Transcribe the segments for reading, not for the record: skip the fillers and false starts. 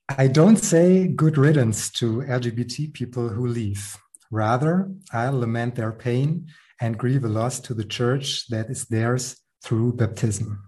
I don't say good riddance to LGBT people who leave. Rather, I lament their pain and grieve a loss to the church that is theirs through baptism.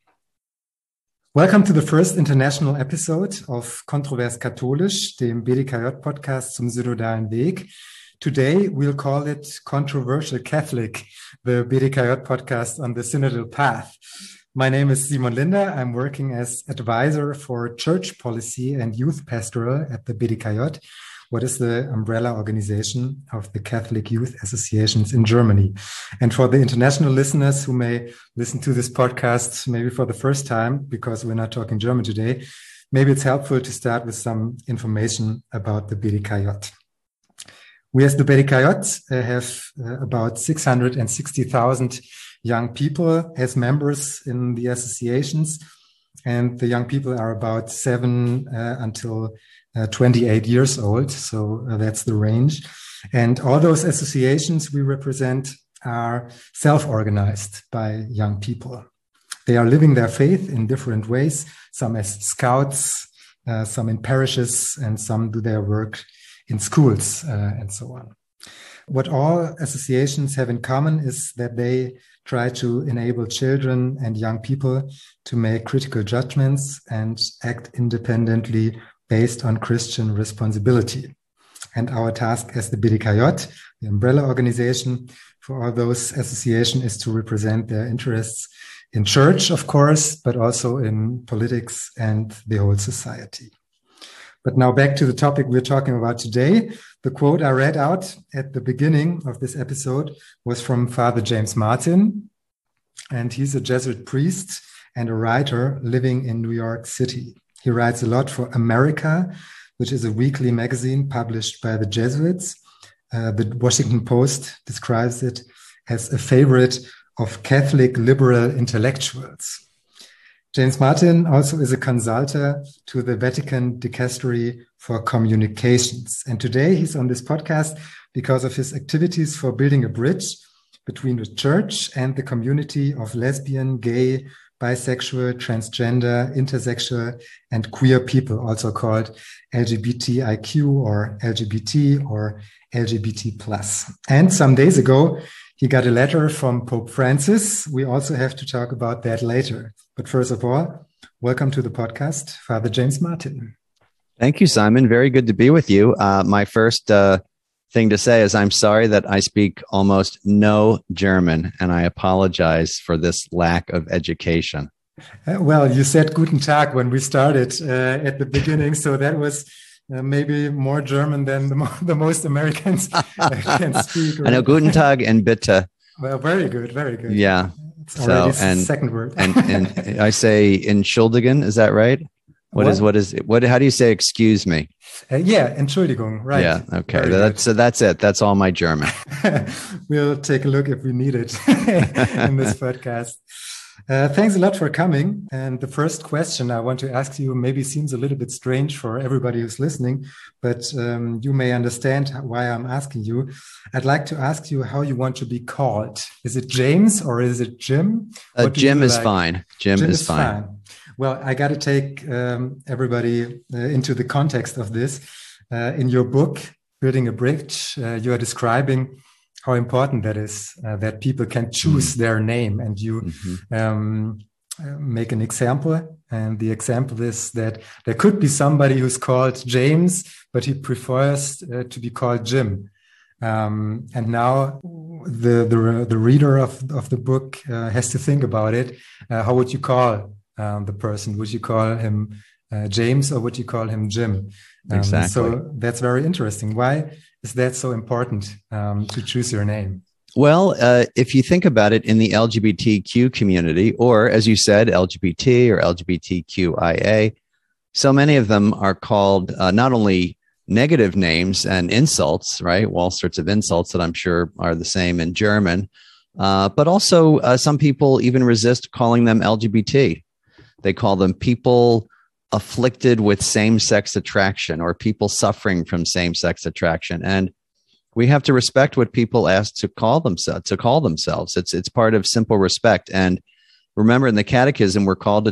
Welcome to the first international episode of Kontrovers Katholisch, dem BDKJ-Podcast zum synodalen Weg. Today, we'll call it Controversial Catholic, the BDKJ podcast on the synodal path. My name is Simon Linder. I'm working as advisor for church policy and youth pastoral at the BDKJ, what is the umbrella organization of the Catholic Youth Associations in Germany. And for the international listeners who may listen to this podcast maybe for the first time, because we're not talking German today, maybe it's helpful to start with some information about the BDKJ. We as the BDKJ have about 660,000 young people as members in the associations, and the young people are about 7 until 28 years old, so that's the range. And all those associations we represent are self-organized by young people. They are living their faith in different ways, some as scouts, some in parishes, and some do their work in schools and so on. What all associations have in common is that they try to enable children and young people to make critical judgments and act independently based on Christian responsibility. And our task as the BDKJ, the umbrella organization for all those associations, is to represent their interests in church, of course, but also in politics and the whole society. But now back to the topic we're talking about today. The quote I read out at the beginning of this episode was from Father James Martin, and he's a Jesuit priest and a writer living in New York City. He writes a lot for America, which is a weekly magazine published by the Jesuits. The Washington Post describes it as a favorite of Catholic liberal intellectuals. James Martin also is a consultant to the Vatican Dicastery for Communications. And today he's on this podcast because of his activities for building a bridge between the church and the community of lesbian, gay, bisexual, transgender, intersexual, and queer people, also called LGBTIQ or LGBT or LGBT+. And some days ago, he got a letter from Pope Francis. We also have to talk about that later. But first of all, welcome to the podcast, Father James Martin. Thank you, Simon. Very good to be with you. My first thing to say is I'm sorry that I speak almost no German, and I apologize for this lack of education. Well, you said Guten Tag when we started at the beginning, so that was maybe more German than the most Americans can speak. Right? I know Guten Tag and Bitte. Well, very good, very good. Yeah. It's already the second word. and I say Entschuldigen, is that right? What is it? How do you say excuse me? Yeah, Entschuldigung, right. Yeah, okay. That's it. That's all my German. We'll take a look if we need it in this podcast. Thanks a lot for coming. And the first question I want to ask you maybe seems a little bit strange for everybody who's listening, but you may understand why I'm asking you. I'd like to ask you how you want to be called. Is it James or is it Jim? Jim is fine. Jim is fine. Well, I got to take everybody into the context of this. In your book, Building a Bridge, you are describing how important that is, that people can choose their name, and you make an example. And the example is that there could be somebody who's called James, but he prefers to be called Jim. And now the reader of the book has to think about it. How would you call the person? Would you call him James or would you call him Jim? Exactly. So that's very interesting. Why is that so important to choose your name? Well, if you think about it in the LGBTQ community, or as you said, LGBT or LGBTQIA, so many of them are called not only negative names and insults, right? All sorts of insults that I'm sure are the same in German, but also some people even resist calling them LGBT. They call them people afflicted with same-sex attraction or people suffering from same-sex attraction. And we have to respect what people ask to call themselves. It's part of simple respect. And remember, in the Catechism, we're called to treat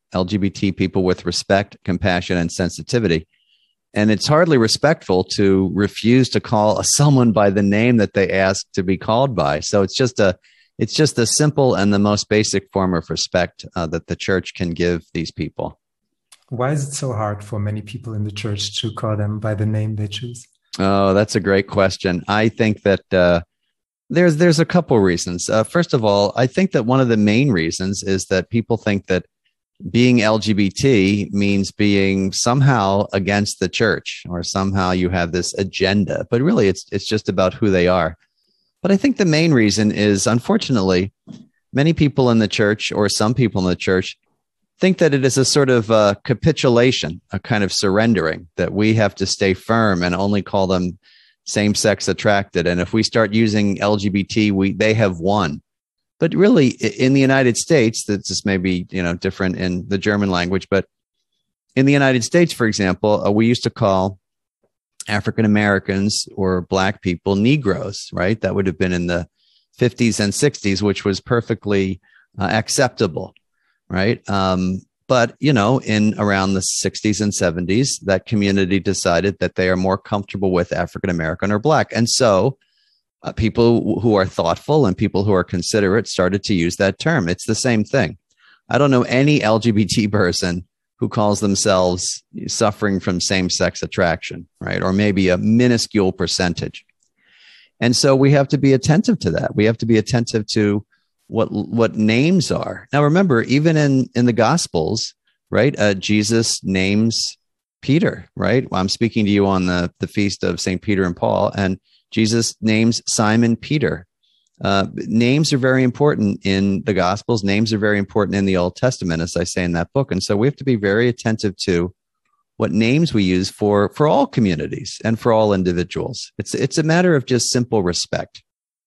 LGBT people with respect, compassion, and sensitivity. And it's hardly respectful to refuse to call someone by the name that they ask to be called by. So it's just a simple and the most basic form of respect that the church can give these people. Why is it so hard for many people in the church to call them by the name they choose? Oh, that's a great question. I think that there's a couple reasons. First of all, I think that one of the main reasons is that people think that being LGBT means being somehow against the church, or somehow you have this agenda. But really, it's just about who they are. But I think the main reason is, unfortunately, many people in the church, or some people in the church, think that it is a sort of capitulation, a kind of surrendering, that we have to stay firm and only call them same-sex attracted. And if we start using LGBT, they have won. But really, in the United States, this may be different in the German language, but in the United States, for example, we used to call African Americans or Black people Negroes, right? That would have been in the 50s and 60s, which was perfectly acceptable, right? But, in around the 60s and 70s, that community decided that they are more comfortable with African American or Black. And so people who are thoughtful and people who are considerate started to use that term. It's the same thing. I don't know any LGBT person who calls themselves suffering from same-sex attraction, right? Or maybe a minuscule percentage. And so we have to be attentive to that. We have to be attentive to what names are. Now, remember, even in the Gospels, right? Jesus names Peter, right? I'm speaking to you on the feast of St. Peter and Paul, and Jesus names Simon Peter. Names are very important in the Gospels. Names are very important in the Old Testament, as I say in that book. And so we have to be very attentive to what names we use for all communities and for all individuals. It's a matter of just simple respect.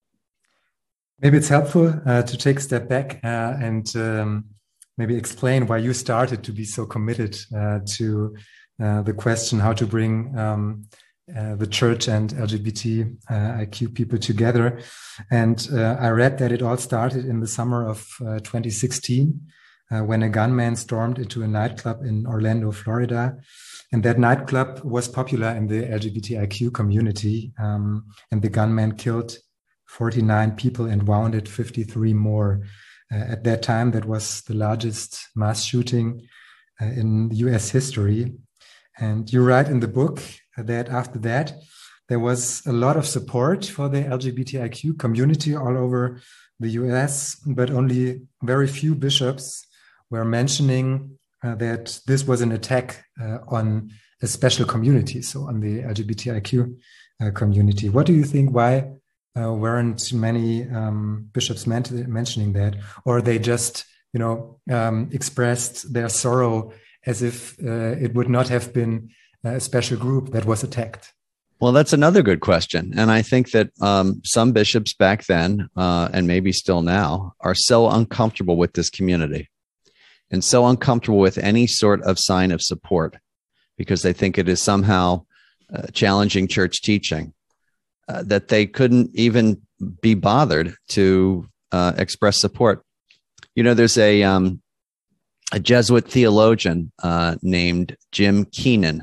Maybe it's helpful to take a step back and maybe explain why you started to be so committed to the question how to bring the church and LGBTIQ people together. And I read that it all started in the summer of 2016 when a gunman stormed into a nightclub in Orlando, Florida. And that nightclub was popular in the LGBTIQ community. And the gunman killed 49 people and wounded 53 more. At that time, that was the largest mass shooting in US history. And you write in the book that after that, there was a lot of support for the LGBTIQ community all over the US, but only very few bishops were mentioning that this was an attack on a special community, so on the LGBTIQ community. What do you think? Why weren't many bishops mentioning that, or they just, expressed their sorrow as if it would not have been a special group that was attacked? Well, that's another good question. And I think that some bishops back then, and maybe still now, are so uncomfortable with this community and so uncomfortable with any sort of sign of support because they think it is somehow challenging church teaching, that they couldn't even be bothered to express support. There's a Jesuit theologian named Jim Keenan,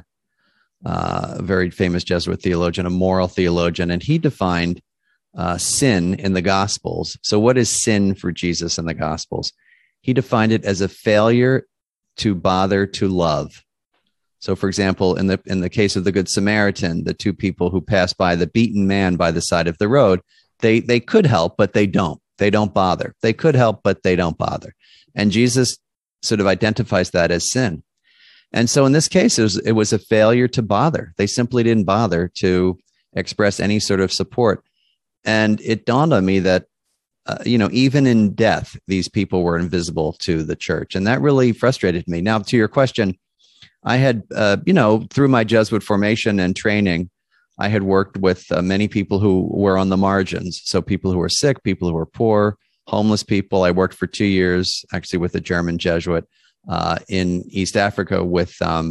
a very famous Jesuit theologian, a moral theologian, and he defined sin in the Gospels. So what is sin for Jesus in the Gospels? He defined it as a failure to bother to love. So, for example, in the case of the Good Samaritan, the two people who pass by the beaten man by the side of the road, they could help, but they don't. They don't bother. They could help, but they don't bother. And Jesus sort of identifies that as sin. And so in this case, it was a failure to bother. They simply didn't bother to express any sort of support. And it dawned on me that, even in death, these people were invisible to the church. And that really frustrated me. Now, to your question, I had, through my Jesuit formation and training, I had worked with many people who were on the margins. So people who were sick, people who were poor, homeless people. I worked for 2 years, actually, with a German Jesuit in East Africa with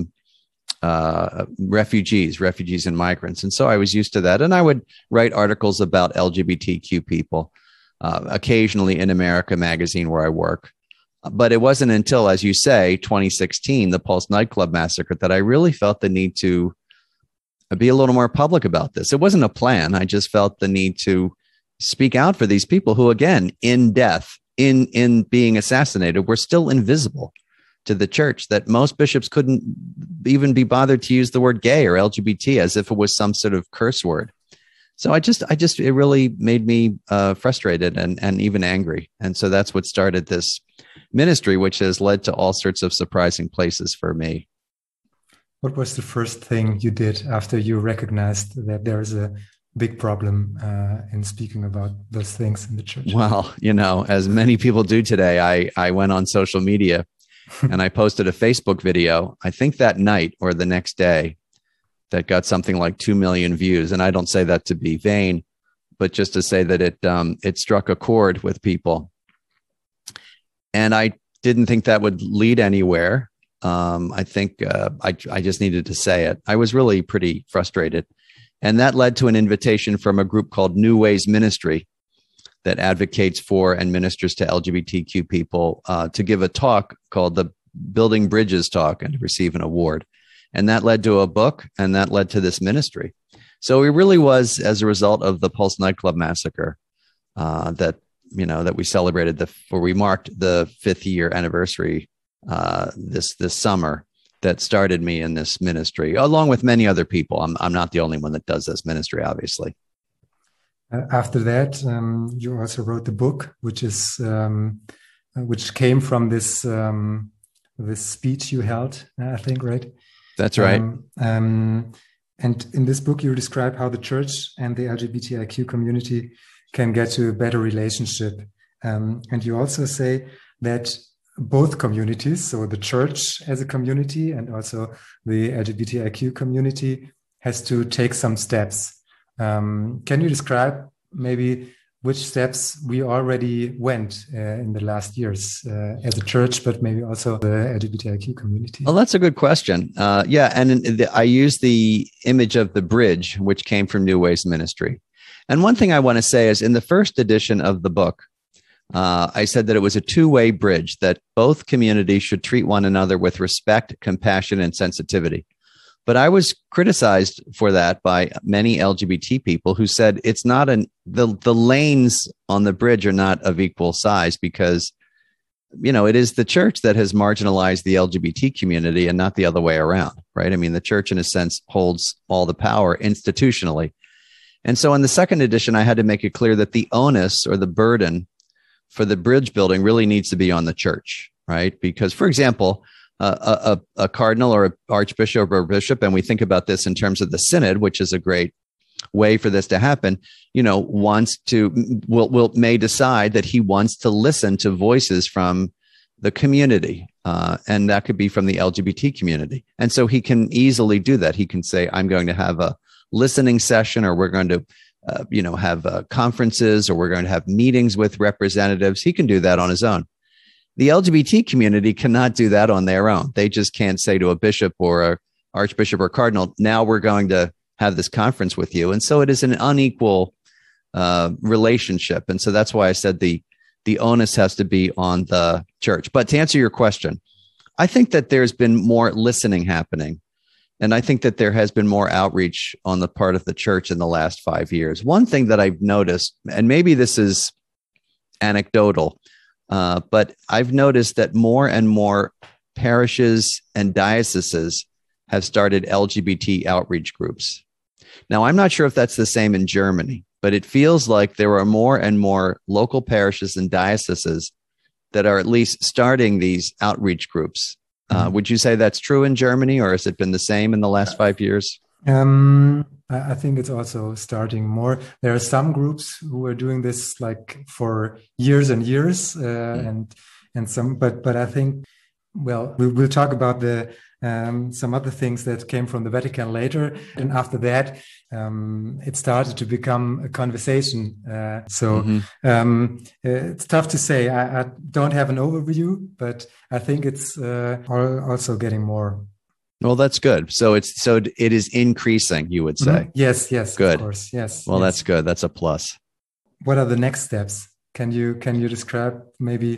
refugees and migrants. And so I was used to that. And I would write articles about LGBTQ people, occasionally in America Magazine where I work. But it wasn't until, as you say, 2016, the Pulse nightclub massacre, that I really felt the need to be a little more public about this. It wasn't a plan. I just felt the need to speak out for these people who, again, in death, in being assassinated, were still invisible to the church, that most bishops couldn't even be bothered to use the word gay or LGBT as if it was some sort of curse word. So it really made me frustrated and even angry. And so that's what started this ministry, which has led to all sorts of surprising places for me. What was the first thing you did after you recognized that there is a big problem in speaking about those things in the church? Well, as many people do today, I went on social media and I posted a Facebook video, I think that night or the next day, that got something like 2 million views. And I don't say that to be vain, but just to say that it struck a chord with people. And I didn't think that would lead anywhere. I think I just needed to say it. I was really pretty frustrated. And that led to an invitation from a group called New Ways Ministry that advocates for and ministers to LGBTQ people to give a talk called the Building Bridges Talk and to receive an award. And that led to a book, and that led to this ministry. So it really was as a result of the Pulse nightclub massacre that we celebrated where we marked the 5th year anniversary this summer, that started me in this ministry, along with many other people. I'm not the only one that does this ministry, obviously. After that, you also wrote the book, which came from this speech you held, I think, right? That's right. And in this book, you describe how the church and the LGBTIQ community can get to a better relationship. And you also say that both communities, so the church as a community and also the LGBTIQ community, has to take some steps. Can you describe maybe which steps we already went in the last years as a church, but maybe also the LGBTIQ community? Well, that's a good question. And I use the image of the bridge, which came from New Ways Ministry. And one thing I want to say is, in the first edition of the book, I said that it was a two-way bridge, that both communities should treat one another with respect, compassion, and sensitivity. But I was criticized for that by many LGBT people who said it's not the lanes on the bridge are not of equal size, because, it is the church that has marginalized the LGBT community and not the other way around, right? I mean, the church, in a sense, holds all the power institutionally. And so in the second edition, I had to make it clear that the onus or the burden for the bridge building really needs to be on the church, right? Because, for example, a cardinal or an archbishop or a bishop, and we think about this in terms of the synod, which is a great way for this to happen, may decide that he wants to listen to voices from the community, and that could be from the LGBT community. And so he can easily do that. He can say, I'm going to have a listening session, or we're going to have conferences, or we're going to have meetings with representatives. He can do that on his own. The LGBT community cannot do that on their own. They just can't say to a bishop or an archbishop or cardinal, now we're going to have this conference with you. And so it is an unequal relationship. And so that's why I said the onus has to be on the church. But to answer your question, I think that there's been more listening happening. And I think that there has been more outreach on the part of the church in the last 5 years. One thing that I've noticed, and maybe this is anecdotal, but I've noticed that more and more parishes and dioceses have started LGBT outreach groups. Now, I'm not sure if that's the same in Germany, but it feels like there are more and more local parishes and dioceses that are at least starting these outreach groups. Would you say that's true in Germany, or has it been the same in the last 5 years? I think it's also starting more. There are some groups who are doing this like for years and years, and some. But I think, well, we'll talk about some other things that came from the Vatican later, and after that, it started to become a conversation. It's tough to say. I don't have an overview, but I think it's also getting more. Well, that's good. So it is increasing, you would say. Mm-hmm. Yes. Good. Of course. Yes. Well, yes. That's good. That's a plus. What are the next steps? Can you describe maybe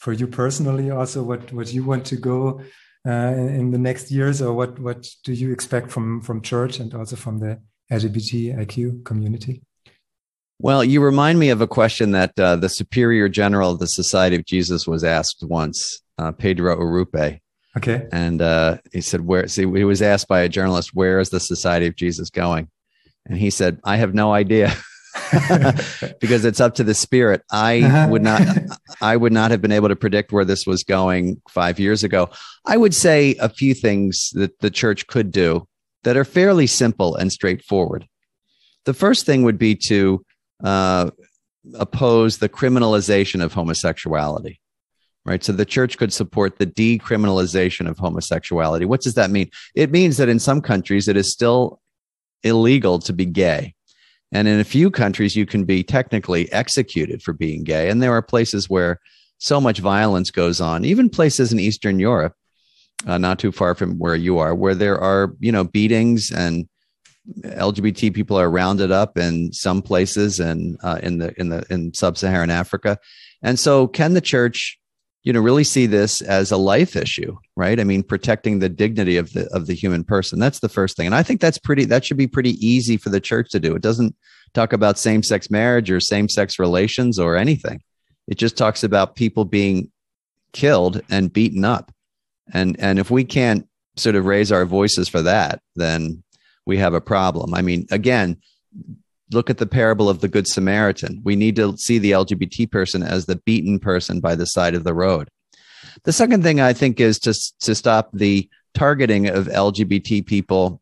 for you personally, also what you want to go in the next years, or what do you expect from church and also from the LGBTIQ community? Well, you remind me of a question that the Superior General of the Society of Jesus was asked once, Pedro Urupe. Okay. And he said, he was asked by a journalist, where is the Society of Jesus going? And he said, I have no idea. Because it's up to the Spirit. I would not have been able to predict where this was going 5 years ago. I would say a few things that the church could do that are fairly simple and straightforward. The first thing would be to oppose the criminalization of homosexuality, right? So the church could support the decriminalization of homosexuality. What does that mean? It means that in some countries, it is still illegal to be gay. And in a few countries, you can be technically executed for being gay. And there are places where so much violence goes on, even places in Eastern Europe, not too far from where you are, where there are, beatings, and LGBT people are rounded up in some places and in sub-Saharan Africa. And so can the church, really see this as a life issue, right? I mean, protecting the dignity of the human person. That's the first thing. And I think that should be pretty easy for the church to do. It doesn't talk about same-sex marriage or same-sex relations or anything. It just talks about people being killed and beaten up. And if we can't sort of raise our voices for that, then we have a problem. I mean, again, look at the parable of the Good Samaritan. We need to see the LGBT person as the beaten person by the side of the road. The second thing I think is to stop the targeting of LGBT people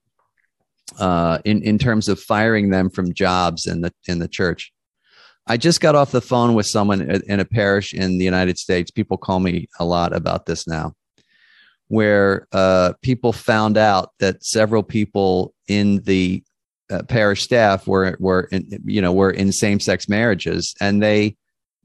in terms of firing them from jobs in the church. I just got off the phone with someone in a parish in the United States. People call me a lot about this now, where people found out that several people in the parish staff were in same-sex marriages, and they're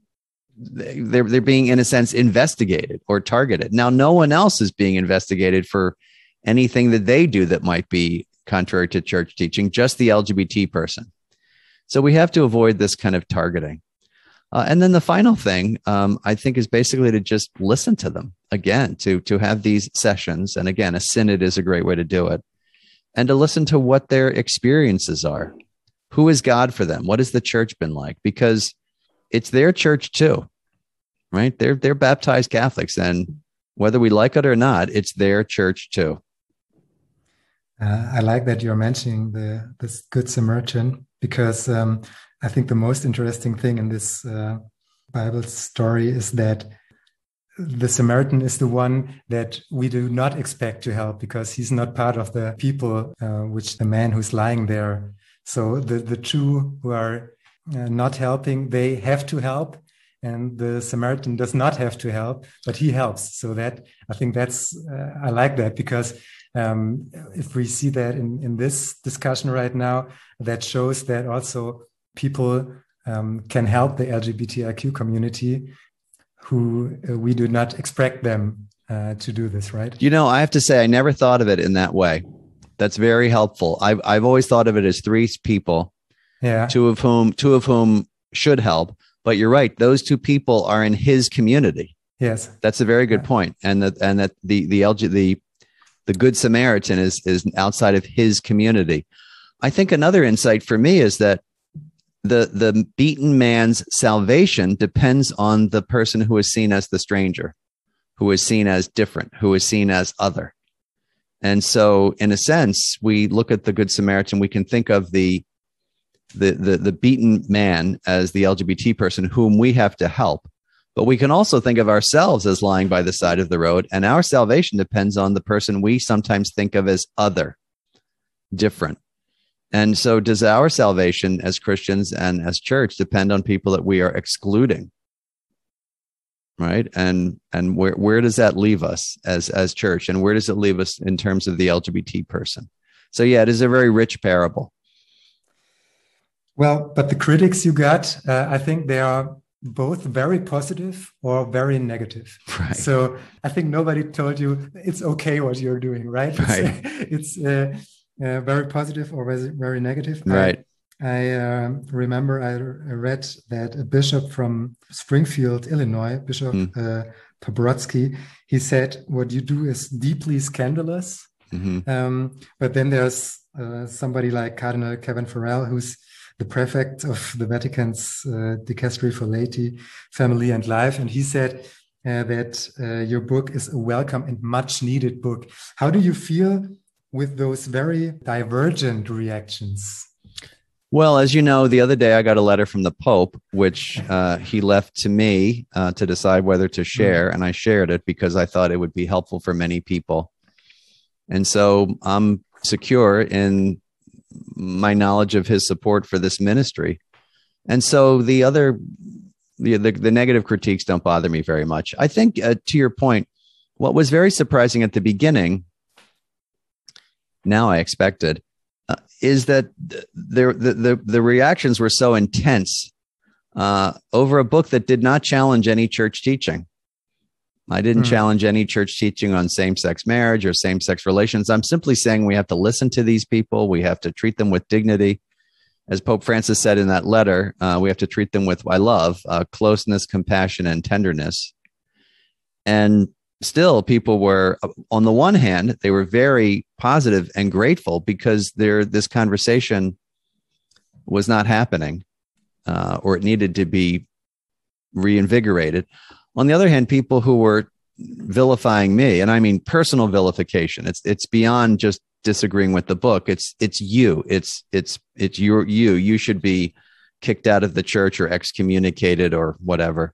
being, in a sense, investigated or targeted. Now, no one else is being investigated for anything that they do that might be contrary to church teaching, just the LGBT person. So we have to avoid this kind of targeting. And then the final thing, I think, is basically to just listen to them again, to have these sessions. And again, a synod is a great way to do it. And to listen to what their experiences are. Who is God for them? What has the church been like? Because it's their church too, right? They're baptized Catholics, and whether we like it or not, it's their church too. I like that you're mentioning this Good Samaritan, because I think the most interesting thing in this Bible story is that the Samaritan is the one that we do not expect to help, because he's not part of the people, which the man who's lying there. So the two who are not helping, they have to help, and the Samaritan does not have to help, but he helps. So that, I think I like that, because if we see that in this discussion right now, that shows that also people can help the LGBTIQ community, who we do not expect them to do this, right? I have to say, I never thought of it in that way. That's very helpful. I've always thought of it as three people, two of whom should help. But you're right; those two people are in his community. Yes, that's a very good point. And that the Good Samaritan is outside of his community. I think another insight for me is that the beaten man's salvation depends on the person who is seen as the stranger, who is seen as different, who is seen as other. And so, in a sense, we look at the Good Samaritan, we can think of the beaten man as the LGBT person whom we have to help. But we can also think of ourselves as lying by the side of the road, and our salvation depends on the person we sometimes think of as other, different. And so does our salvation as Christians and as church depend on people that we are excluding, right? And where does that leave us as church? And where does it leave us in terms of the LGBT person? So yeah, it is a very rich parable. Well, but the critics you got, I think they are both very positive or very negative. Right. So I think nobody told you it's okay what you're doing, right? Right. It's very positive or very negative. Right. I remember I read that a bishop from Springfield, Illinois, Bishop Pobrodsky. He said, what you do is deeply scandalous. But then there's somebody like Cardinal Kevin Farrell, who's the prefect of the Vatican's Dicastery for Laity, Family and Life. And he said that your book is a welcome and much needed book. How do you feel with those very divergent reactions? Well, as you know, the other day I got a letter from the Pope, which he left to me to decide whether to share. And I shared it because I thought it would be helpful for many people. And so I'm secure in my knowledge of his support for this ministry. And so the negative critiques don't bother me very much. I think to your point, what was very surprising at the beginning, now I expected, is that the reactions were so intense over a book that did not challenge any church teaching. I didn't challenge any church teaching on same-sex marriage or same-sex relations. I'm simply saying we have to listen to these people. We have to treat them with dignity. As Pope Francis said in that letter, we have to treat them with, I love, closeness, compassion, and tenderness. And still, people were, on the one hand, they were very positive and grateful because this conversation was not happening, or it needed to be reinvigorated. On the other hand, people who were vilifying me, and I mean personal vilification, it's beyond just disagreeing with the book. It's you. It's you. You should be kicked out of the church or excommunicated or whatever.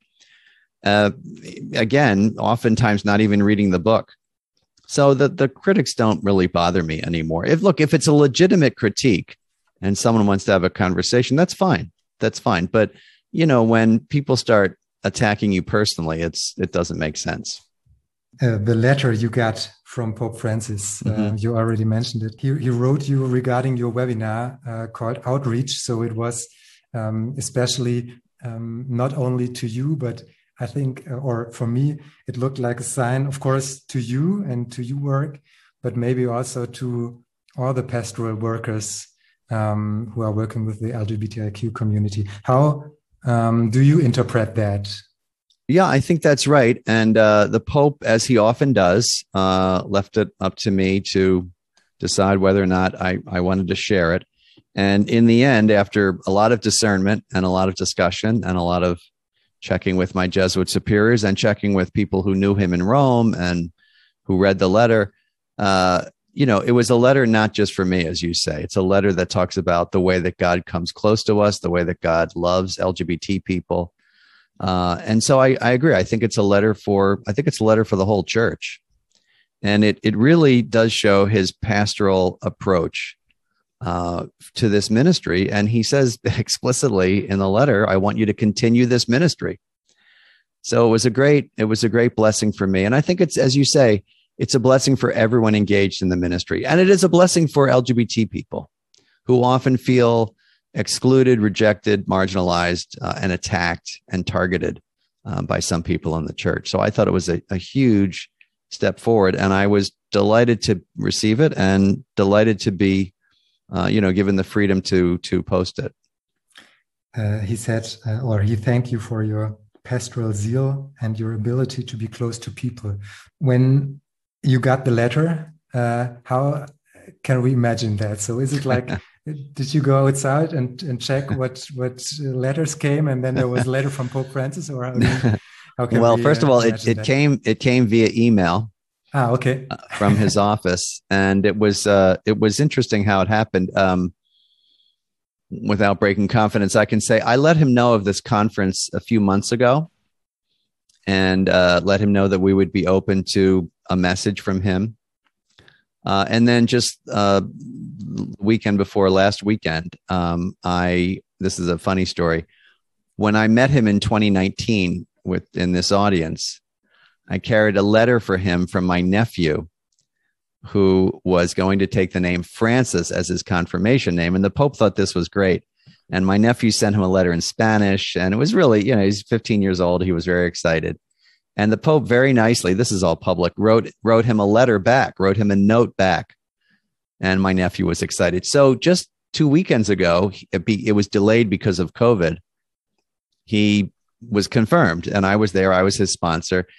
Again, oftentimes not even reading the book. So the critics don't really bother me anymore. If it's a legitimate critique and someone wants to have a conversation, that's fine. That's fine. But when people start attacking you personally, it doesn't make sense. The letter you got from Pope Francis, you already mentioned it. He wrote you regarding your webinar called Outreach. So it was especially not only to you, but I think, or for me, it looked like a sign, of course, to you and to your work, but maybe also to all the pastoral workers who are working with the LGBTIQ community. How do you interpret that? Yeah, I think that's right. And the Pope, as he often does, left it up to me to decide whether or not I wanted to share it. And in the end, after a lot of discernment and a lot of discussion and a lot of checking with my Jesuit superiors and checking with people who knew him in Rome and who read the letter, it was a letter not just for me, as you say. It's a letter that talks about the way that God comes close to us, the way that God loves LGBT people. And so I agree. I think it's a letter for the whole church. And it really does show his pastoral approach to this ministry. And he says explicitly in the letter, I want you to continue this ministry. So it was a great blessing for me. And I think it's, as you say, it's a blessing for everyone engaged in the ministry. And it is a blessing for LGBT people who often feel excluded, rejected, marginalized, and attacked and targeted by some people in the church. So I thought it was a huge step forward. And I was delighted to receive it and delighted to be given the freedom to post it. He said, or he thanked you for your pastoral zeal and your ability to be close to people. When you got the letter, how can we imagine that? So is it like, did you go outside and check what letters came, and then there was a letter from Pope Francis, or how can well, we, first of all, it came via email. Okay. From his office, and it was interesting how it happened. Without breaking confidence, I can say I let him know of this conference a few months ago, and let him know that we would be open to a message from him. And then just weekend before last weekend, this is a funny story. When I met him in 2019 in this audience, I carried a letter for him from my nephew, who was going to take the name Francis as his confirmation name. And the Pope thought this was great. And my nephew sent him a letter in Spanish. And it was really, he's 15 years old. He was very excited. And the Pope very nicely, this is all public, wrote him a letter back, wrote him a note back. And my nephew was excited. So just 2 weekends ago, it was delayed because of COVID. He was confirmed, and I was there. I was his sponsor.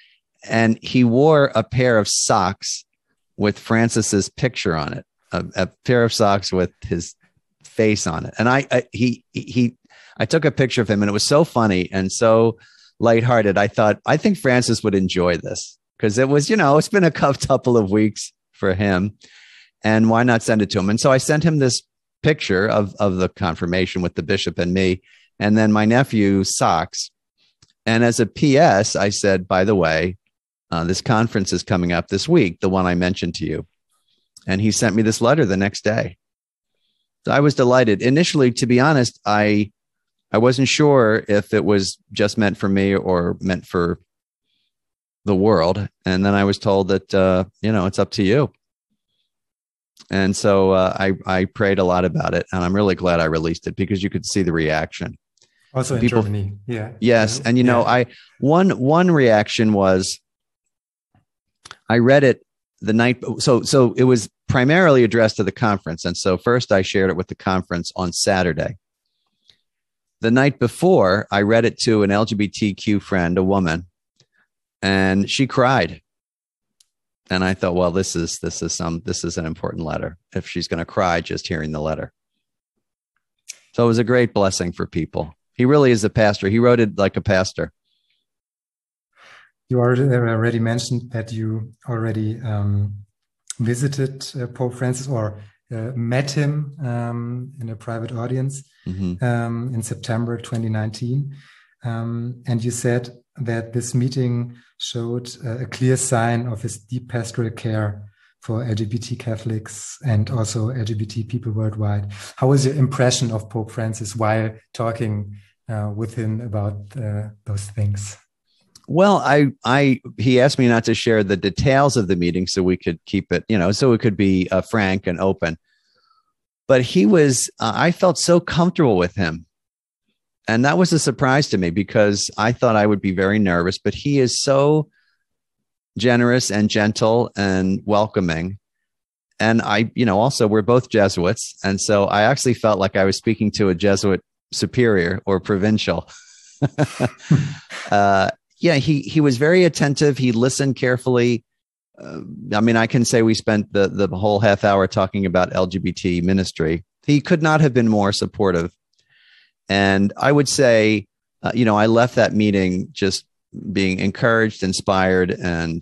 And he wore a pair of socks with Francis's picture on it, a pair of socks with his face on it. And I took a picture of him, and it was so funny and so lighthearted. I think Francis would enjoy this, because it was, it's been a couple of weeks for him, and why not send it to him? And so I sent him this picture of the confirmation with the bishop and me, and then my nephew's socks. And as a PS, I said, by the way, this conference is coming up this week, the one I mentioned to you. And he sent me this letter the next day. So I was delighted. Initially, to be honest, I wasn't sure if it was just meant for me or meant for the world. And then I was told that, it's up to you. And so I prayed a lot about it, and I'm really glad I released it, because you could see the reaction. Also in Germany. Yeah. Yes. And, one reaction was, I read it the night. So it was primarily addressed to the conference. And so first I shared it with the conference on Saturday. The night before, I read it to an LGBTQ friend, a woman, and she cried. And I thought, well, this is an important letter. If she's going to cry just hearing the letter. So it was a great blessing for people. He really is a pastor. He wrote it like a pastor. You already mentioned that you already visited Pope Francis, or met him in a private audience in September 2019. And you said that this meeting showed a clear sign of his deep pastoral care for LGBT Catholics and also LGBT people worldwide. How was your impression of Pope Francis while talking with him about those things? Well, he asked me not to share the details of the meeting so we could keep it, so it could be frank and open. But he was, I felt so comfortable with him. And that was a surprise to me, because I thought I would be very nervous, but he is so generous and gentle and welcoming. And also we're both Jesuits. And so I actually felt like I was speaking to a Jesuit superior or provincial. He was very attentive. He listened carefully. I can say we spent the whole half hour talking about LGBT ministry. He could not have been more supportive. And I would say, I left that meeting just being encouraged, inspired, and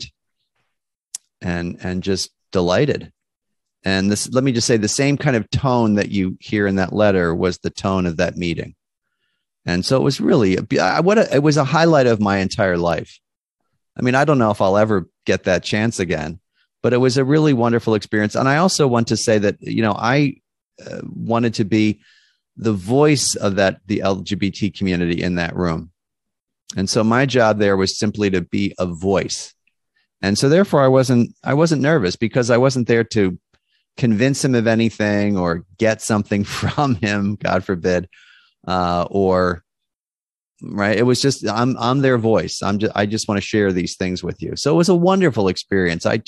just delighted. And this, let me just say, the same kind of tone that you hear in that letter was the tone of that meeting. And so it was really, it was a highlight of my entire life. I don't know if I'll ever get that chance again, but it was a really wonderful experience. And I also want to say that, I wanted to be the voice of the LGBT community in that room. And so my job there was simply to be a voice. And so therefore I wasn't nervous, because I wasn't there to convince him of anything or get something from him, God forbid. Right. It was just, I'm their voice. I just want to share these things with you. So it was a wonderful experience. I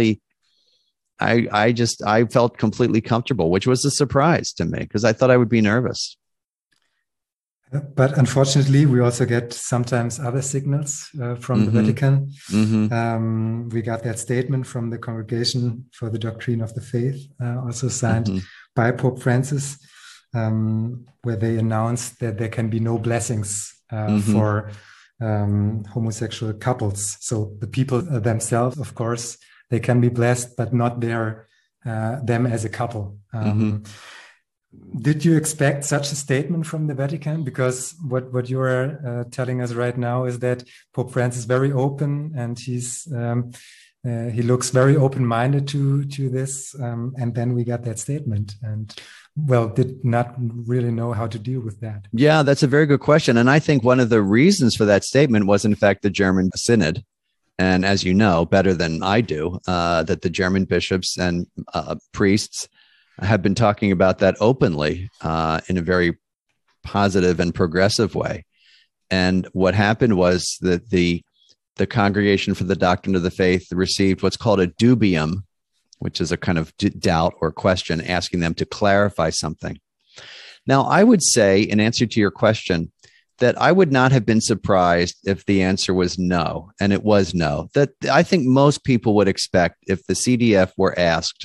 felt completely comfortable, which was a surprise to me, because I thought I would be nervous. But unfortunately, we also get sometimes other signals from the Vatican. We got that statement from the Congregation for the Doctrine of the Faith, also signed by Pope Francis, where they announced that there can be no blessings for homosexual couples. So the people themselves, of course, they can be blessed, but not them as a couple. Did you expect such a statement from the Vatican? Because what you are telling us right now is that Pope Francis is very open, and he looks very open-minded to this. And then we got that statement, and did not really know how to deal with that. Yeah, that's a very good question. And I think one of the reasons for that statement was, in fact, the German Synod. And as you know, better than I do, that the German bishops and priests have been talking about that openly in a very positive and progressive way. And what happened was that the Congregation for the Doctrine of the Faith received what's called a dubium, which is a kind of doubt or question, asking them to clarify something. Now, I would say, in answer to your question, that I would not have been surprised if the answer was no, and it was no. That I think most people would expect if the CDF were asked,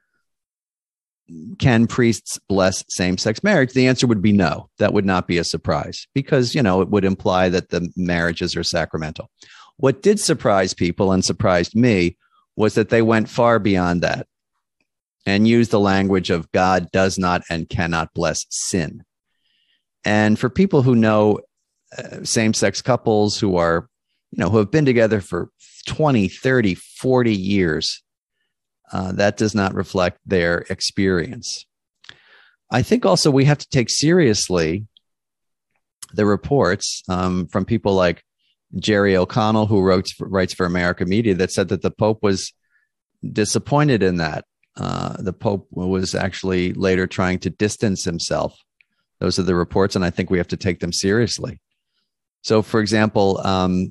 can priests bless same-sex marriage? The answer would be no. That would not be a surprise because, it would imply that the marriages are sacramental. What did surprise people and surprised me was that they went far beyond that and used the language of God does not and cannot bless sin. And for people who know same-sex couples who are, who have been together for 20, 30, 40 years, that does not reflect their experience. I think also we have to take seriously the reports from people like Jerry O'Connell, who writes for America Media, that said that the Pope was disappointed in that. The Pope was actually later trying to distance himself. Those are the reports, and I think we have to take them seriously. So, for example, I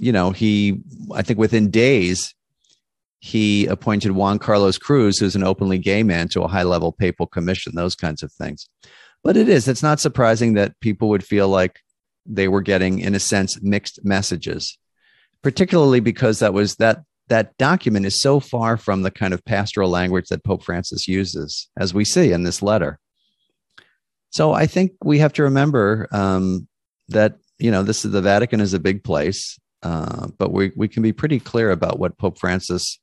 think within days, he appointed Juan Carlos Cruz, who's an openly gay man, to a high-level papal commission, those kinds of things. But it's not surprising that people would feel like they were getting, in a sense, mixed messages, particularly because that document is so far from the kind of pastoral language that Pope Francis uses, as we see in this letter. So I think we have to remember that, the Vatican is a big place, but we can be pretty clear about what Pope Francis's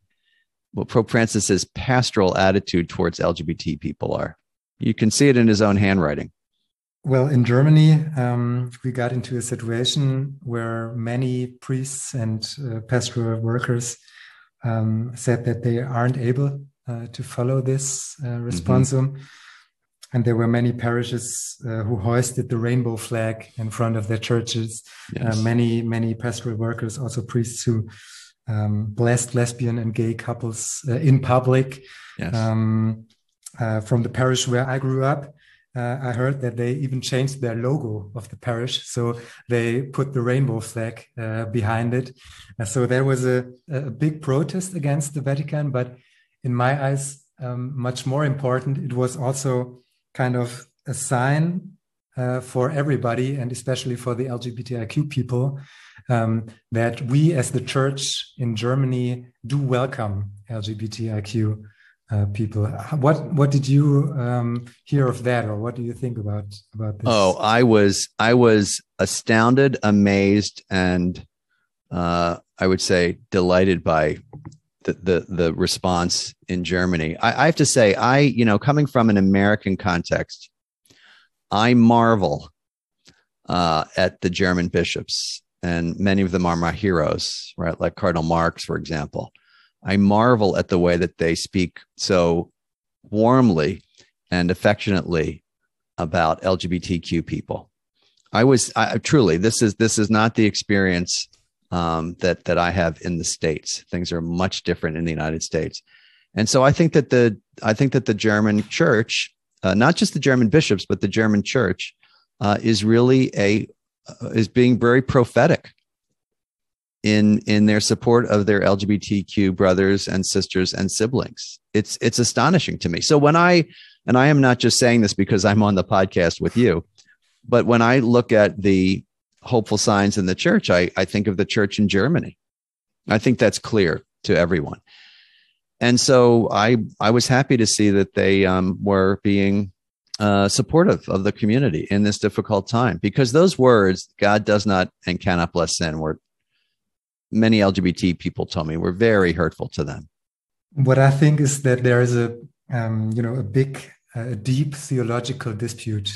pastoral attitude towards LGBT people are. You can see it in his own handwriting. Well, in Germany, we got into a situation where many priests and pastoral workers said that they aren't able to follow this responsum. Mm-hmm. And there were many parishes who hoisted the rainbow flag in front of their churches. Yes. Many pastoral workers, also priests who blessed lesbian and gay couples in public. Yes. From the parish where I grew up, I heard that they even changed their logo of the parish. So they put the rainbow flag behind it. So there was a big protest against the Vatican. But in my eyes, much more important, it was also kind of a sign for everybody, and especially for the LGBTIQ people, that we as the church in Germany do welcome LGBTIQ people. What did you hear of that, or what do you think about this? Oh, I was astounded, amazed, and I would say delighted by the response in Germany. I have to say, coming from an American context, I marvel at the German bishops, and many of them are my heroes, right? Like Cardinal Marx, for example. I marvel at the way that they speak so warmly and affectionately about LGBTQ people. Truly, this is not the experience that I have in the States. Things are much different in the United States. And so I think that the German church, not just the German bishops, but the German church is really is being very prophetic in their support of their LGBTQ brothers and sisters and siblings. It's astonishing to me. So I am not just saying this because I'm on the podcast with you, but when I look at the hopeful signs in the church, I think of the church in Germany. I think that's clear to everyone. And so I was happy to see that they were being supportive of the community in this difficult time, because those words, God does not and cannot bless sin, were many LGBT people told me were very hurtful to them. What I think is that there is a deep theological dispute.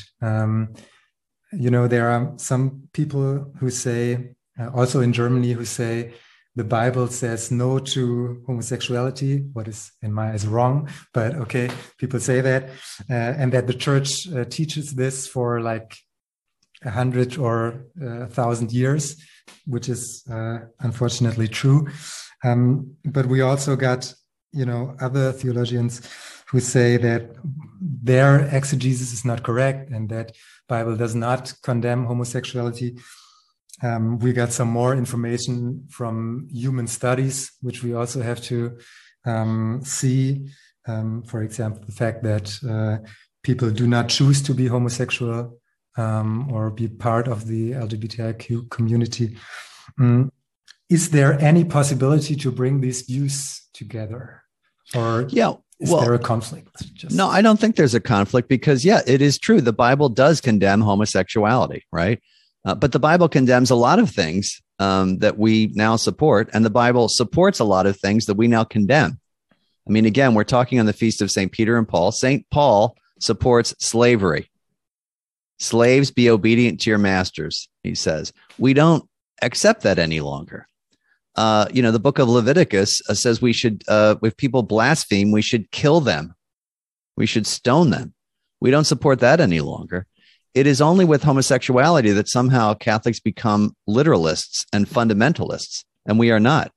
There are some people who say, also in Germany, who say the Bible says no to homosexuality, what is in my eyes wrong, but okay, people say that, and that the church teaches this for like 100 or 1,000 years, which is unfortunately true. But we also got, other theologians who say that their exegesis is not correct and that Bible does not condemn homosexuality. We got some more information from human studies, which we also have to see. For example, the fact that people do not choose to be homosexual or be part of the LGBTIQ community. Is there any possibility to bring these views together? Or is there a conflict? No, I don't think there's a conflict because, it is true. The Bible does condemn homosexuality, right? But the Bible condemns a lot of things that we now support, and the Bible supports a lot of things that we now condemn. I mean, again, we're talking on the feast of St. Peter and Paul. St. Paul supports slavery. Slaves, be obedient to your masters, he says. We don't accept that any longer. The book of Leviticus says we should, if people blaspheme, we should kill them. We should stone them. We don't support that any longer. It is only with homosexuality that somehow Catholics become literalists and fundamentalists, and we are not.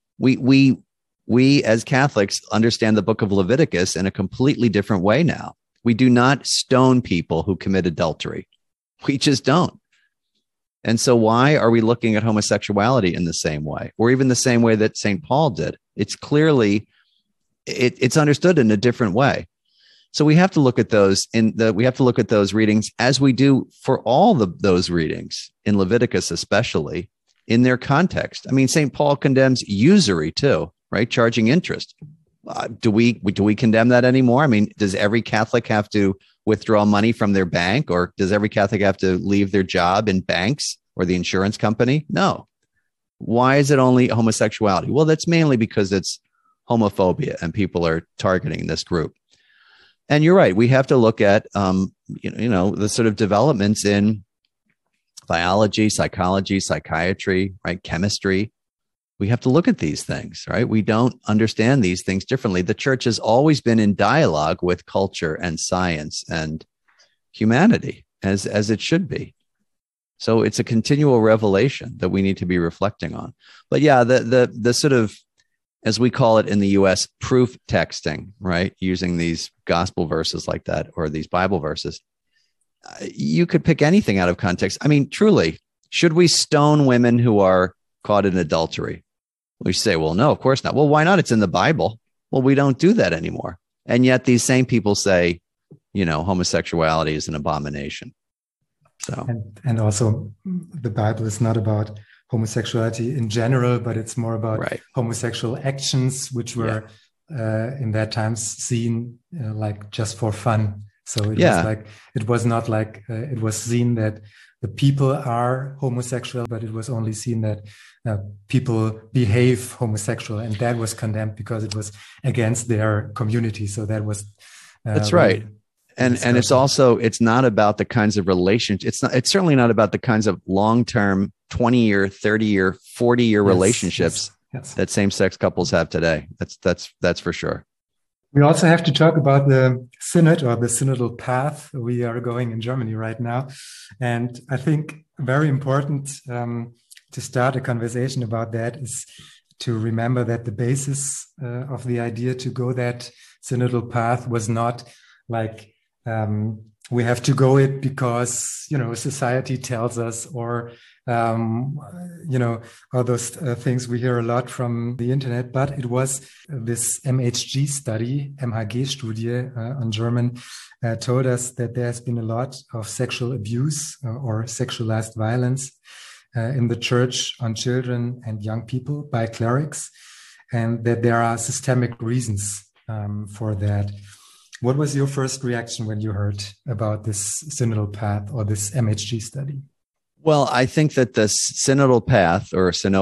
We as Catholics understand the book of Leviticus in a completely different way now. We do not stone people who commit adultery. We just don't. And so why are we looking at homosexuality in the same way, or even the same way that St. Paul did? It's clearly, it's understood in a different way. So we have to look at those readings as we do for all those readings in Leviticus, especially in their context. I mean, St. Paul condemns usury too, right? Charging interest. Do we condemn that anymore? I mean, does every Catholic have to withdraw money from their bank, or does every Catholic have to leave their job in banks or the insurance company? No. Why is it only homosexuality? Well, that's mainly because it's homophobia and people are targeting this group. And you're right. We have to look at, the sort of developments in biology, psychology, psychiatry, right? Chemistry. We have to look at these things, right? We don't understand these things differently. The church has always been in dialogue with culture and science and humanity, as it should be. So it's a continual revelation that we need to be reflecting on. But yeah, the sort of, as we call it in the US, proof texting, right? Using these gospel verses like that, or these Bible verses. You could pick anything out of context. I mean, truly, should we stone women who are caught in adultery? We say, well, no, of course not. Well, why not? It's in the Bible. Well, we don't do that anymore. And yet these same people say, homosexuality is an abomination. So, and also the Bible is not about homosexuality in general, but it's more about homosexual actions, which were in that times seen like just for fun. So it was not like it was seen that the people are homosexual, but it was only seen that people behave homosexual, and that was condemned because it was against their community. So that was that's right. And it's not about the kinds of relations. It's certainly not about the kinds of long-term 20-year, 30-year, 40-year relationships that same-sex couples have today. That's for sure. We also have to talk about the synod, or the synodal path we are going in Germany right now. And I think very important to start a conversation about that is to remember that the basis of the idea to go that synodal path was not like we have to go it because, society tells us, or, all those things we hear a lot from the internet, but it was this MHG study, MHG-Studie on German, told us that there has been a lot of sexual abuse or sexualized violence in the church on children and young people by clerics, and that there are systemic reasons for that. What was your first reaction when you heard about this synodal path or this MHG study? Well, I think that the synodal path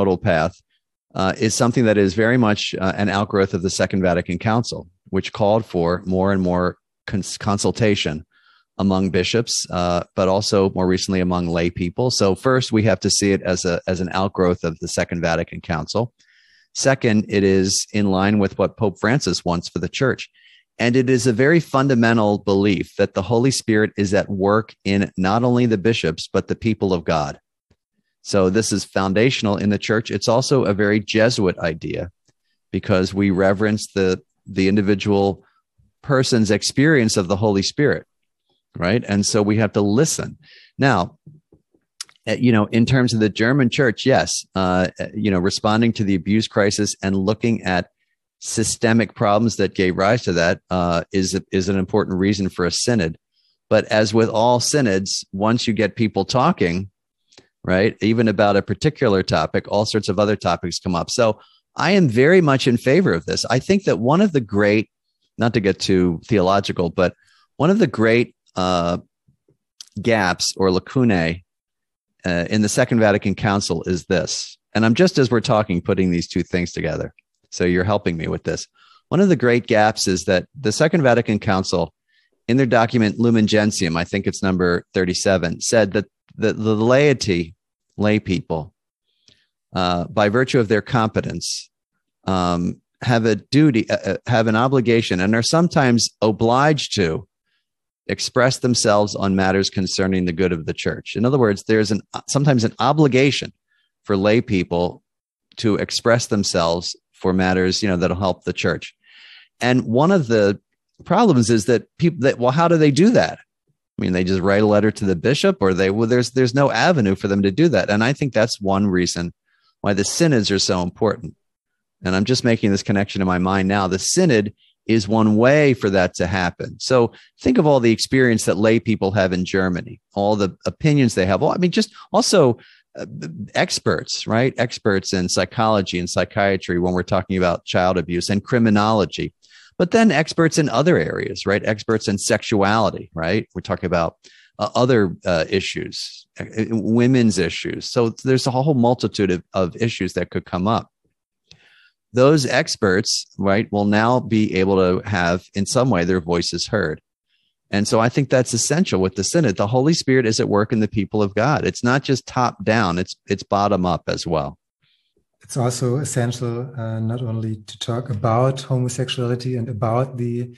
is something that is very much an outgrowth of the Second Vatican Council, which called for more and more consultation among bishops, but also more recently among lay people. So first, we have to see it as an outgrowth of the Second Vatican Council. Second, it is in line with what Pope Francis wants for the church. And it is a very fundamental belief that the Holy Spirit is at work in not only the bishops, but the people of God. So this is foundational in the church. It's also a very Jesuit idea because we reverence the individual person's experience of the Holy Spirit, right? And so we have to listen. Now, in terms of the German church, yes, responding to the abuse crisis and looking at systemic problems that gave rise to that is an important reason for a synod. But as with all synods, once you get people talking, right, even about a particular topic, all sorts of other topics come up. So I am very much in favor of this. I think that one of the great, not to get too theological, but one of the great gaps or lacunae in the Second Vatican Council is this. And I'm just, as we're talking, putting these two things together. So you're helping me with this. One of the great gaps is that the Second Vatican Council, in their document Lumen Gentium, I think it's number 37, said that the laity, lay people, by virtue of their competence, have a duty, have an obligation, and are sometimes obliged to express themselves on matters concerning the good of the church. In other words, there's sometimes an obligation for lay people to express themselves for matters, that'll help the church. And one of the problems is that well, how do they do that? I mean, they just write a letter to the bishop, or there's no avenue for them to do that. And I think that's one reason why the synods are so important. And I'm just making this connection in my mind now. The synod is one way for that to happen. So think of all the experience that lay people have in Germany, all the opinions they have. Well, I mean, just also experts, right? Experts in psychology and psychiatry when we're talking about child abuse, and criminology. But then experts in other areas, right? Experts in sexuality, right? We're talking about other issues, women's issues. So there's a whole multitude of issues that could come up. Those experts, right, will now be able to have, in some way, their voices heard. And so I think that's essential with the synod. The Holy Spirit is at work in the people of God. It's not just top down, it's bottom up as well. It's also essential not only to talk about homosexuality and about the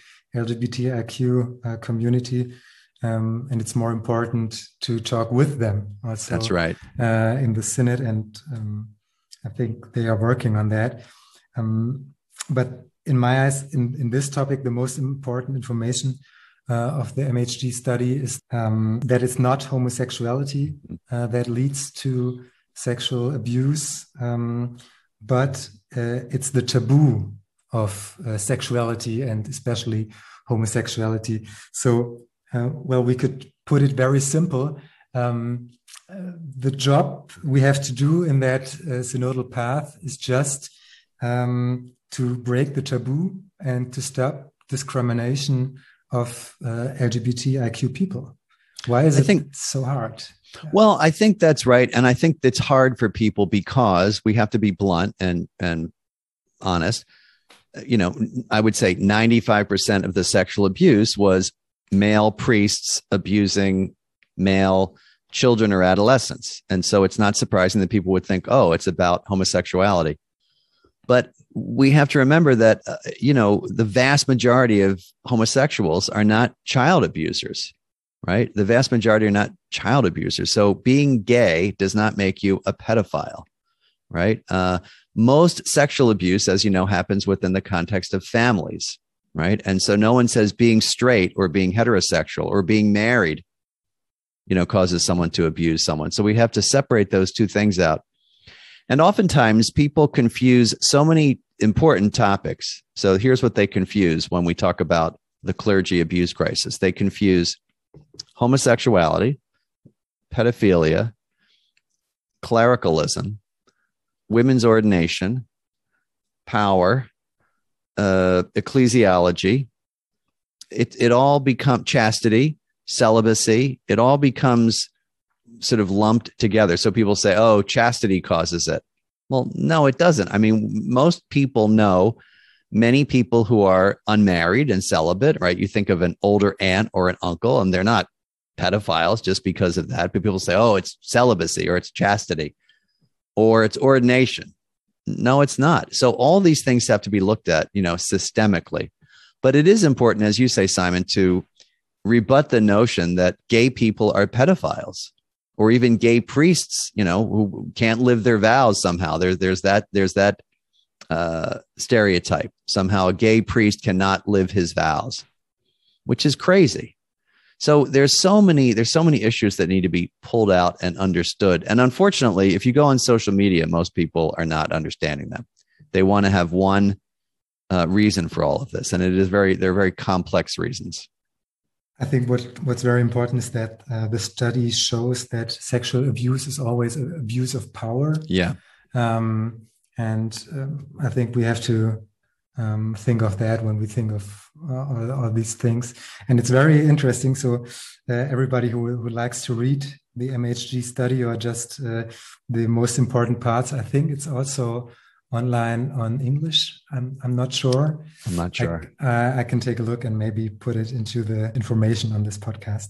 LGBTIQ community, and it's more important to talk with them also. That's right. In the synod, and I think they are working on that. But in my eyes, in this topic, the most important information of the MHG study is that it's not homosexuality that leads to sexual abuse, but it's the taboo of sexuality, and especially homosexuality. So, well, we could put it very simple. The job we have to do in that synodal path is just to break the taboo and to stop discrimination of LGBTIQ people. Why is it so hard? Well, I think that's right. And I think it's hard for people because we have to be blunt and honest. I would say 95% of the sexual abuse was male priests abusing male children or adolescents. And so it's not surprising that people would think, oh, it's about homosexuality. But we have to remember that, the vast majority of homosexuals are not child abusers, right? The vast majority are not child abusers. So being gay does not make you a pedophile, right? Most sexual abuse, as you know, happens within the context of families, right? And so no one says being straight or being heterosexual or being married, causes someone to abuse someone. So we have to separate those two things out. And oftentimes people confuse so many important topics. So here's what they confuse when we talk about the clergy abuse crisis. They confuse homosexuality, pedophilia, clericalism, women's ordination, power, ecclesiology. It all becomes chastity, celibacy. It all becomes sort of lumped together. So people say, oh, chastity causes it. Well, no, it doesn't. I mean, most people know many people who are unmarried and celibate, right? You think of an older aunt or an uncle, and they're not pedophiles just because of that. But people say, oh, it's celibacy or it's chastity or it's ordination. No, it's not. So all these things have to be looked at, systemically. But it is important, as you say, Simon, to rebut the notion that gay people are pedophiles. Or even gay priests, who can't live their vows somehow. There's that stereotype. Somehow a gay priest cannot live his vows, which is crazy. So there's so many issues that need to be pulled out and understood. And unfortunately, if you go on social media, most people are not understanding them. They want to have one reason for all of this, and they're very complex reasons. I think what's very important is that the study shows that sexual abuse is always an abuse of power. Yeah. And I think we have to think of that when we think of all these things. And it's very interesting. So everybody who likes to read the MHG study or just the most important parts, I think it's also online on English. I'm not sure. I'm not sure. I can take a look and maybe put it into the information on this podcast.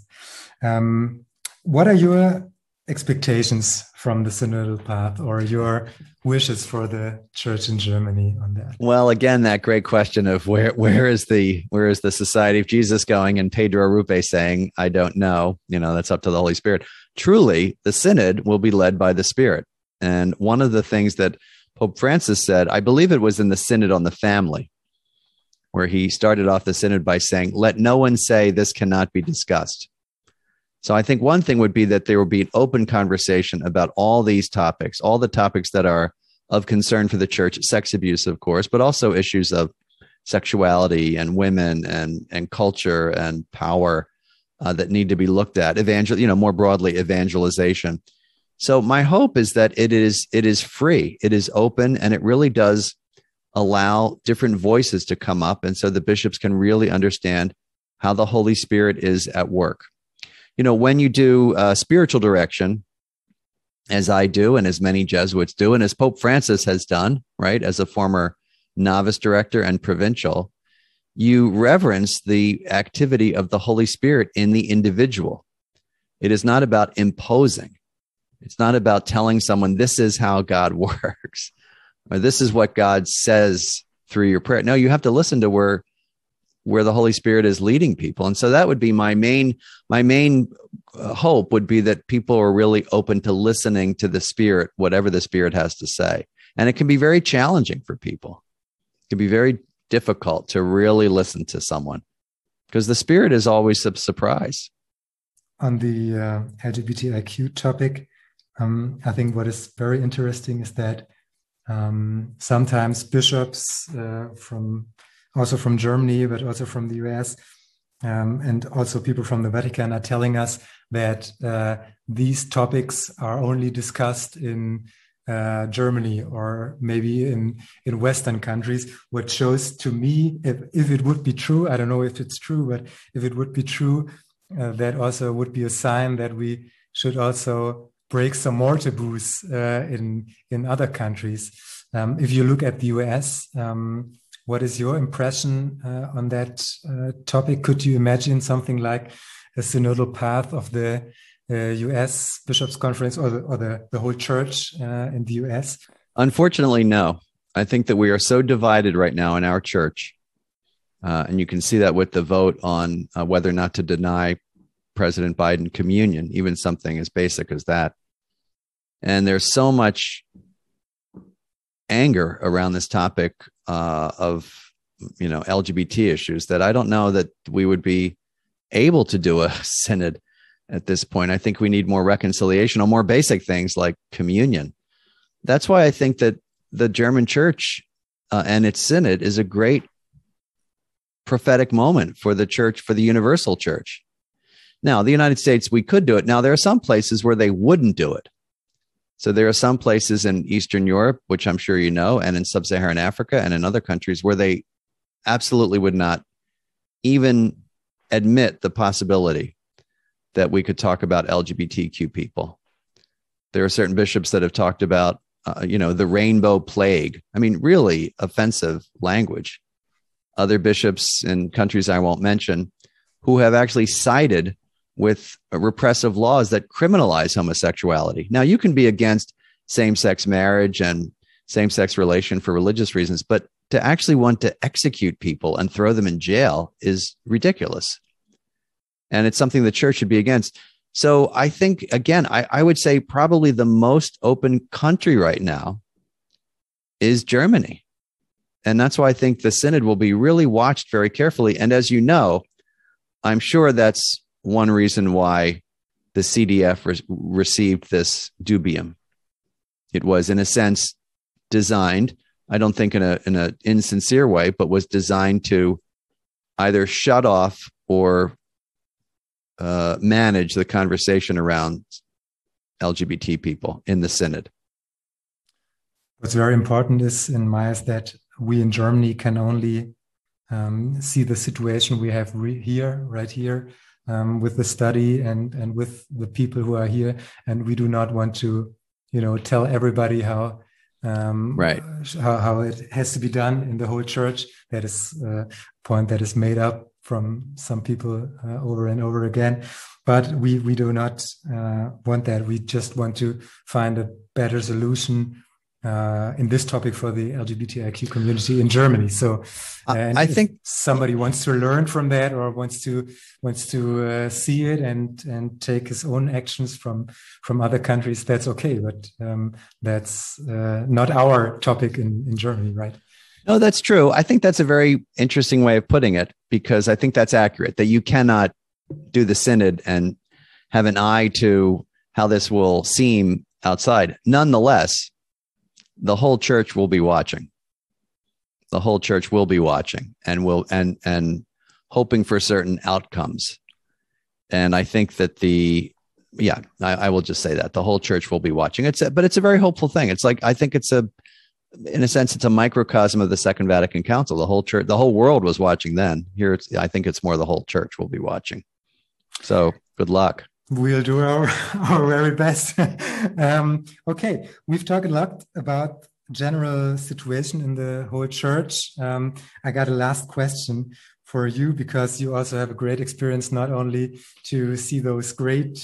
What are your expectations from the synodal path, or your wishes for the church in Germany on that? Well, again, that great question of where is the Society of Jesus going, and Pedro Arrupe saying, I don't know, that's up to the Holy Spirit. Truly, the synod will be led by the Spirit. And one of the things that Pope Francis said, I believe it was in the Synod on the Family, where he started off the synod by saying, let no one say this cannot be discussed. So I think one thing would be that there will be an open conversation about all these topics, all the topics that are of concern for the church, sex abuse, of course, but also issues of sexuality and women and culture and power that need to be looked at. More broadly, evangelization. So my hope is that it is free, it is open, and it really does allow different voices to come up. And so the bishops can really understand how the Holy Spirit is at work. When you do spiritual direction, as I do, and as many Jesuits do, and as Pope Francis has done, right, as a former novice director and provincial, you reverence the activity of the Holy Spirit in the individual. It is not about imposing. It's not about telling someone this is how God works, or this is what God says through your prayer. No, you have to listen to where the Holy Spirit is leading people. And so that would be my main hope would be that people are really open to listening to the Spirit, whatever the Spirit has to say. And it can be very challenging for people. It can be very difficult to really listen to someone because the Spirit is always a surprise. On the LGBTIQ topic, I think what is very interesting is that sometimes bishops also from Germany, but also from the US, and also people from the Vatican are telling us that these topics are only discussed in Germany or maybe in Western countries, which shows to me, if it would be true, I don't know if it's true, but if it would be true, that also would be a sign that we should also break some more taboos in other countries. If you look at the US, what is your impression on that topic? Could you imagine something like a synodal path of the US Bishops' Conference or the whole church in the US? Unfortunately, no. I think that we are so divided right now in our church. And you can see that with the vote on whether or not to deny President Biden communion, even something as basic as that. And there's so much anger around this topic of LGBT issues that I don't know that we would be able to do a synod at this point. I think we need more reconciliation on more basic things like communion. That's why I think that the German church and its synod is a great prophetic moment for the church, for the universal church. Now, the United States, we could do it. Now, there are some places where they wouldn't do it. So there are some places in Eastern Europe, which I'm sure you know, and in Sub-Saharan Africa and in other countries where they absolutely would not even admit the possibility that we could talk about LGBTQ people. There are certain bishops that have talked about, the rainbow plague. I mean, really offensive language. Other bishops in countries I won't mention who have actually sided with repressive laws that criminalize homosexuality. Now, you can be against same-sex marriage and same-sex relation for religious reasons, but to actually want to execute people and throw them in jail is ridiculous. And it's something the church should be against. So I think, again, I would say probably the most open country right now is Germany. And that's why I think the synod will be really watched very carefully. And as you know, I'm sure that's one reason why the CDF received this dubium. It was, in a sense, designed, I don't think in an insincere way, but was designed to either shut off or manage the conversation around LGBT people in the synod? What's very important is, in my eyes, that we in Germany can only see the situation we have right here, with the study and with the people who are here, and we do not want to, tell everybody how it has to be done in the whole church. That is a point that is made up from some people over and over again. But we do not want that. We just want to find a better solution in this topic for the LGBTIQ community in Germany. So I think somebody wants to learn from that, or wants to see it and take his own actions from other countries, that's okay. But that's not our topic in Germany, right? No, that's true. I think that's a very interesting way of putting it, because I think that's accurate, that you cannot do the synod and have an eye to how this will seem outside. Nonetheless, the whole church will be watching. The whole church will be watching and hoping for certain outcomes. And I think that I will just say that the whole church will be watching. But it's a very hopeful thing. It's like, I think in a sense, it's a microcosm of the Second Vatican Council. The whole church, the whole world was watching then. Here, I think it's more the whole church will be watching. So good luck. We'll do our very best. Okay, we've talked a lot about general situation in the whole church. I got a last question for you, because you also have a great experience, not only to see those great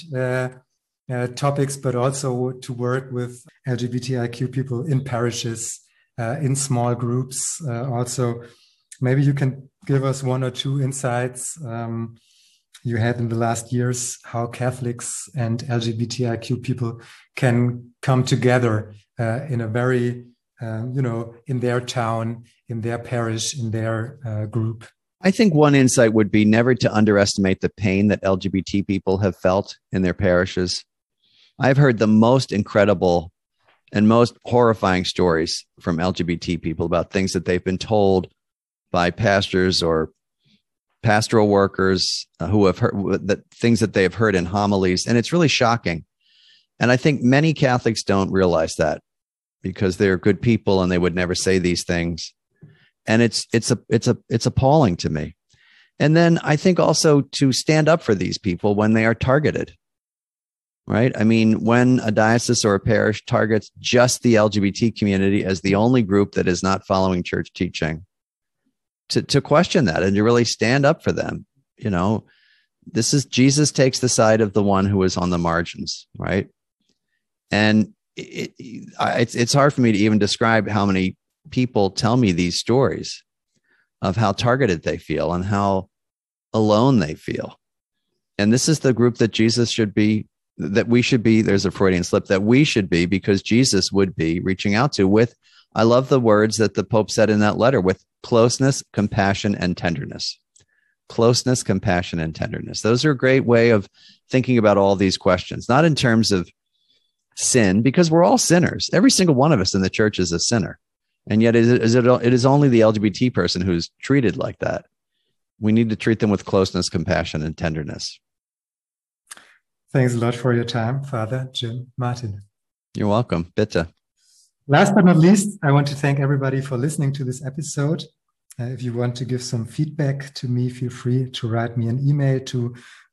topics, but also to work with LGBTIQ people in parishes, in small groups. Also, maybe you can give us one or two insights you had in the last years, how Catholics and LGBTIQ people can come together in a very, in their town, in their parish, in their group. I think one insight would be never to underestimate the pain that LGBT people have felt in their parishes. I've heard the most incredible and most horrifying stories from LGBT people about things that they've been told by pastors or pastoral workers who have heard things that they have heard in homilies. And it's really shocking. And I think many Catholics don't realize that, because they're good people and they would never say these things. And it's appalling to me. And then I think also to stand up for these people when they are targeted, right? I mean, when a diocese or a parish targets just the LGBT community as the only group that is not following church teaching, to question that and to really stand up for them. This is Jesus takes the side of the one who is on the margins, right? And it's hard for me to even describe how many people tell me these stories of how targeted they feel and how alone they feel. And this is the group that Jesus should be, that we should be. There's a Freudian slip, that we should be, because Jesus would be reaching out to with, I love the words that the Pope said in that letter, with closeness, compassion, and tenderness. Closeness, compassion, and tenderness. Those are a great way of thinking about all these questions, not in terms of sin, because we're all sinners. Every single one of us in the church is a sinner. And yet it is only the LGBT person who's treated like that. We need to treat them with closeness, compassion, and tenderness. Thanks a lot for your time, Father Jim Martin. You're welcome. Bitte. Last but not least, I want to thank everybody for listening to this episode. If you want to give some feedback to me, feel free to write me an email to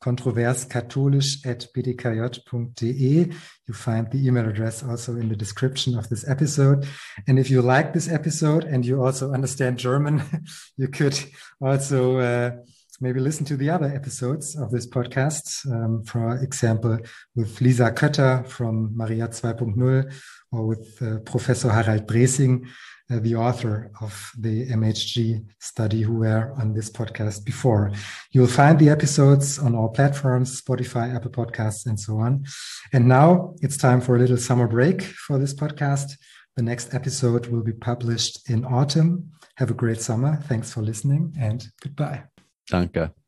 kontroverskatholisch@bdkj.de. You find the email address also in the description of this episode. And if you like this episode and you also understand German, you could also maybe listen to the other episodes of this podcast. For example, with Lisa Kötter from Maria 2.0, or with Professor Harald Bresing, the author of the MHG study, who were on this podcast before. You'll find the episodes on all platforms, Spotify, Apple Podcasts, and so on. And now it's time for a little summer break for this podcast. The next episode will be published in autumn. Have a great summer. Thanks for listening, and goodbye. Danke.